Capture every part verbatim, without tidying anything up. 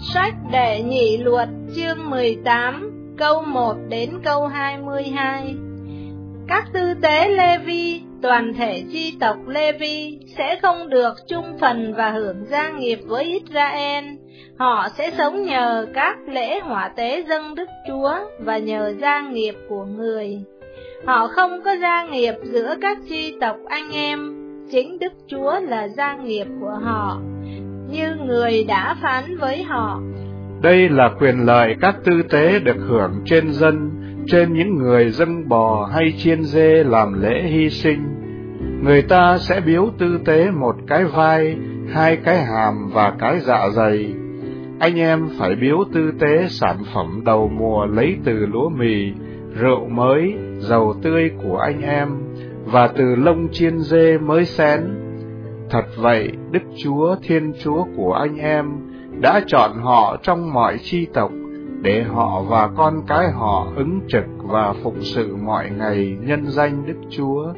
Sách Đệ Nhị Luật chương mười tám câu một đến câu hai mươi hai. Các tư tế Lê-vi, toàn thể chi tộc Lê-vi sẽ không được chung phần và hưởng gia nghiệp với Israel. Họ sẽ sống nhờ các lễ hỏa tế dâng Đức Chúa và nhờ gia nghiệp của người. Họ không có gia nghiệp giữa các chi tộc anh em, chính Đức Chúa là gia nghiệp của họ, như người đã phán với họ. Đây là quyền lợi các tư tế được hưởng trên dân, trên những người dâng bò hay chiên dê làm lễ hy sinh. Người ta sẽ biếu tư tế một cái vai, hai cái hàm và cái dạ dày. Anh em phải biếu tư tế sản phẩm đầu mùa lấy từ lúa mì, rượu mới, dầu tươi của anh em, và từ lông chiên dê mới xén. Thật vậy, Đức Chúa Thiên Chúa của anh em đã chọn họ trong mọi chi tộc, để họ và con cái họ ứng trực và phụng sự mọi ngày nhân danh Đức Chúa.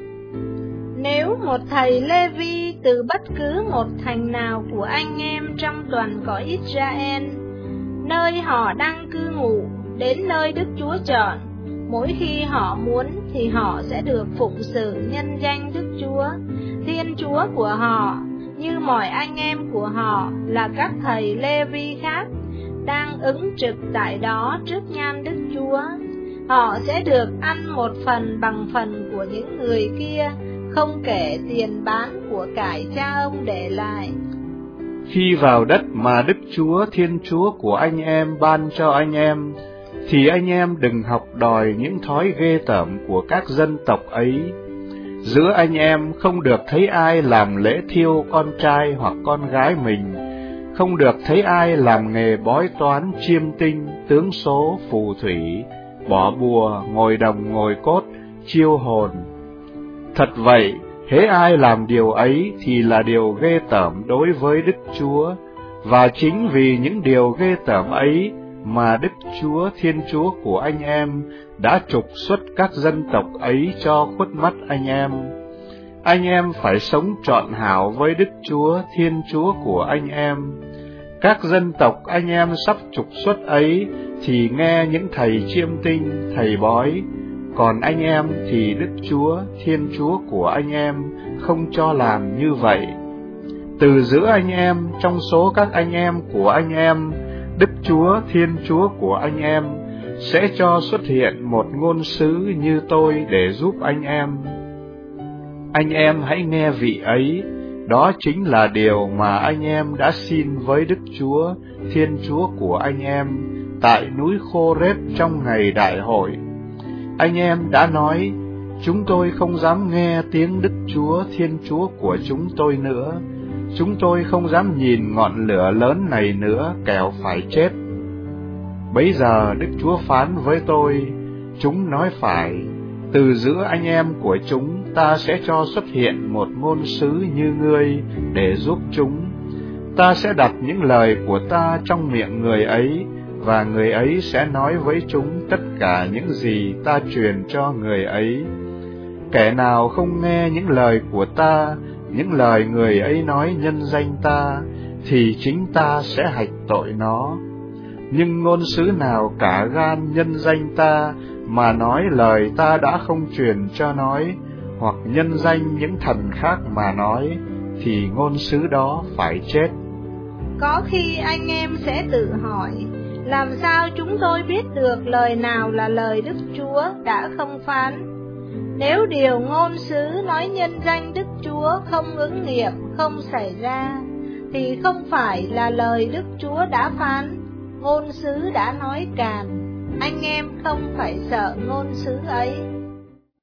Nếu một thầy Lê-vi từ bất cứ một thành nào của anh em trong toàn cõi Israel, nơi họ đang cư ngụ, đến nơi Đức Chúa chọn, mỗi khi họ muốn thì họ sẽ được phụng sự nhân danh Đức Chúa, Thiên Chúa của họ, như mọi anh em của họ là các thầy Lê-vi khác, đang ứng trực tại đó trước nhan Đức Chúa. Họ sẽ được ăn một phần bằng phần của những người kia, không kể tiền bán của cải cha ông để lại. Khi vào đất mà Đức Chúa Thiên Chúa của anh em ban cho anh em, thì anh em đừng học đòi những thói ghê tởm của các dân tộc ấy. Giữa anh em không được thấy ai làm lễ thiêu con trai hoặc con gái mình, không được thấy ai làm nghề bói toán, chiêm tinh, tướng số, phù thủy, bỏ bùa, ngồi đồng ngồi cốt, chiêu hồn. Thật vậy, hễ ai làm điều ấy thì là điều ghê tởm đối với Đức Chúa, và chính vì những điều ghê tởm ấy mà Đức Chúa Thiên Chúa của anh em đã trục xuất các dân tộc ấy cho khuất mắt anh em. Anh em phải sống trọn hảo với Đức Chúa Thiên Chúa của anh em. Các dân tộc anh em sắp trục xuất ấy thì nghe những thầy chiêm tinh, thầy bói, còn anh em thì Đức Chúa Thiên Chúa của anh em không cho làm như vậy. Từ giữa anh em, trong số các anh em của anh em, Đức Chúa Thiên Chúa của anh em sẽ cho xuất hiện một ngôn sứ như tôi để giúp anh em. Anh em hãy nghe vị ấy, đó chính là điều mà anh em đã xin với Đức Chúa Thiên Chúa của anh em tại núi Khô Rết trong ngày đại hội. Anh em đã nói, chúng tôi không dám nghe tiếng Đức Chúa Thiên Chúa của chúng tôi nữa, chúng tôi không dám nhìn ngọn lửa lớn này nữa, kẻo phải chết. Bấy giờ Đức Chúa phán với tôi, chúng nói phải, từ giữa anh em của chúng ta sẽ cho xuất hiện một ngôn sứ như ngươi để giúp chúng. Ta sẽ đặt những lời của ta trong miệng người ấy, và người ấy sẽ nói với chúng tất cả những gì ta truyền cho người ấy. Kẻ nào không nghe những lời của ta, những lời người ấy nói nhân danh ta, thì chính ta sẽ hạch tội nó. Nhưng ngôn sứ nào cả gan nhân danh ta mà nói lời ta đã không truyền cho nói, hoặc nhân danh những thần khác mà nói, thì ngôn sứ đó phải chết. Có khi anh em sẽ tự hỏi, làm sao chúng tôi biết được lời nào là lời Đức Chúa đã không phán? Nếu điều ngôn sứ nói nhân danh Đức Chúa không ứng nghiệm, không xảy ra, thì không phải là lời Đức Chúa đã phán, ngôn sứ đã nói càn. Anh em không phải sợ ngôn sứ ấy.